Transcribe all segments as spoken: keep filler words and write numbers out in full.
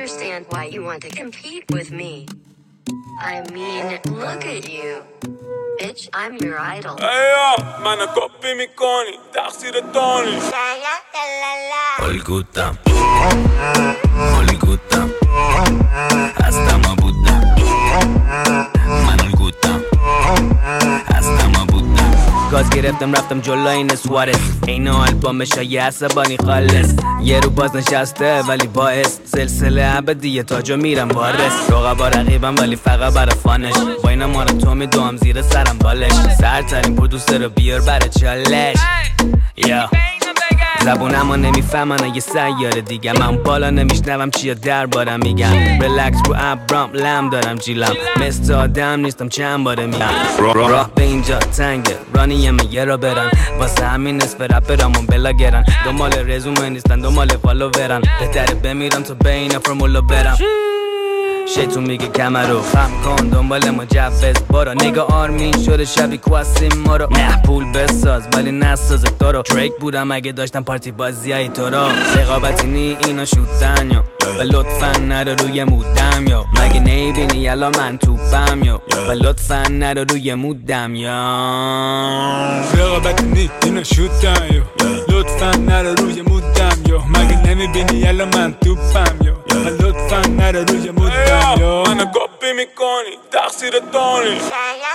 understand why you want to compete with me. I mean, look at you. Bitch, I'm your idol. Eyo, منو کپی میکنی تقصیر تو نیست. الگوتم الگوتم هستم و بودم من الگوتم هستم و بودم گاز گرفتم رفتم جلو این سوارس اینو آلبومش های عصبانی خالص یه رو باز نشسته ولی باعث سلسله ابدیه تاجو میرم وارس رقبا رقیبم ولی فقط برا فانش با اینا ما رو تو میدوام زیر سرم بالش سرترین پرودوسر رو بیار برا چالش یا زبونم ها نمیفهمن یه سیاره دیگه من بالا نمیشنوم چیه در بارم میگم ریلکس رو ابرام لم دارم جیلم مثل آدم نیستم چند باره میگم راه به اینجا تنگه رانیم یه را برن واسه همین نصف رپرامون بلاگرن دنبال رزومه نیستن دنبال فالوورن بهتره بمیرم تا به این فرمولو برم شیطون میگه کمر رو خم کن دنبال مجوز برو نگاه آرمین شده شبی کواسیم ما رو نه پول بساز ولی نساز تو رو دریک بودم اگه داشتم پارتی بازی های تو رو رقابتی نی اینا شوتن یا و لطفا نرو روی مودم یا مگه نیبینی یلا من توپم یا و لطفا نرو روی مودم یا رقابتی نی اینا شوتن یا لطفا نرو روی مودم یا مگه نمیبینی یلا من توپم یا و لطفا نرو روی مودم یا منو کپی میکنی تقصیر تو نیست.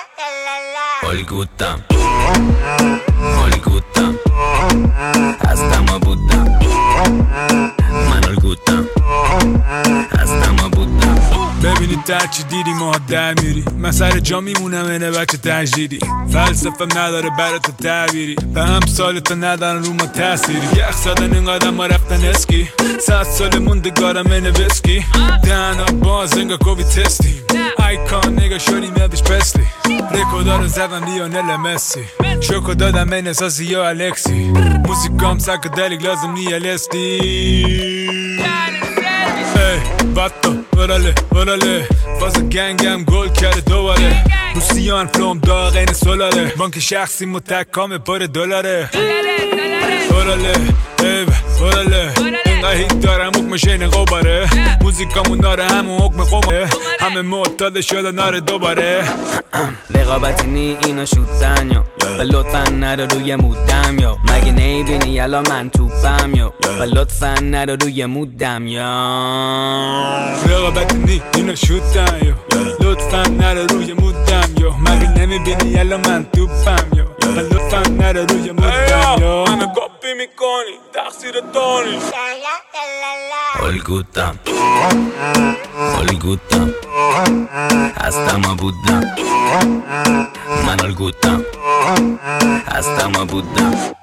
الگوتم الگوتم هستم و بودم من الگوتم هستم و بودم ببینید در چی دیدی ما در میری من سر جا میمونم اینه بچه تجدیدی فلسفم نداره برای تو تعبیری به هم سال تا ندارن رو ما تأثیری یخ زدن اینقدر ما رفتن اسکی صد سال موندگارم اینه وسکی دهنا باز انگا کوبی تستی ایکان نگا شدی میدش پسلی ریکودا رو زدن لیونل مسی شوکو دادم این اساسی یا الکسی موزیکام ساکدلیک لازم نی الستی باتو ورله ورله فاز گنگم گل کرده دوباره روسیان فلوم داغ این سولاره بانک شخصی متکام پر دلاره ورله ایو ورله اینقدر هیت دارم حکم شین قباره موزیکامون داره همون حکم قماره همه معتاد شده ناره دوباره رقابتی نی اینا شوتن یا و لطفا نرو روی مودم یا مگه نیبینی یلا من توپم یا و لطفا نرو روی مودم یا رقابتی نی اینا شوتن یا لطفا نرو روی مودم یا مگه نمیبینی یلا من توپم یا و لطفا نرو روی مودم یا منو کپی میکنی تقصیر تو نیست. الگوتم الگوتم هستم و بودم من الگوتم هستم و بودم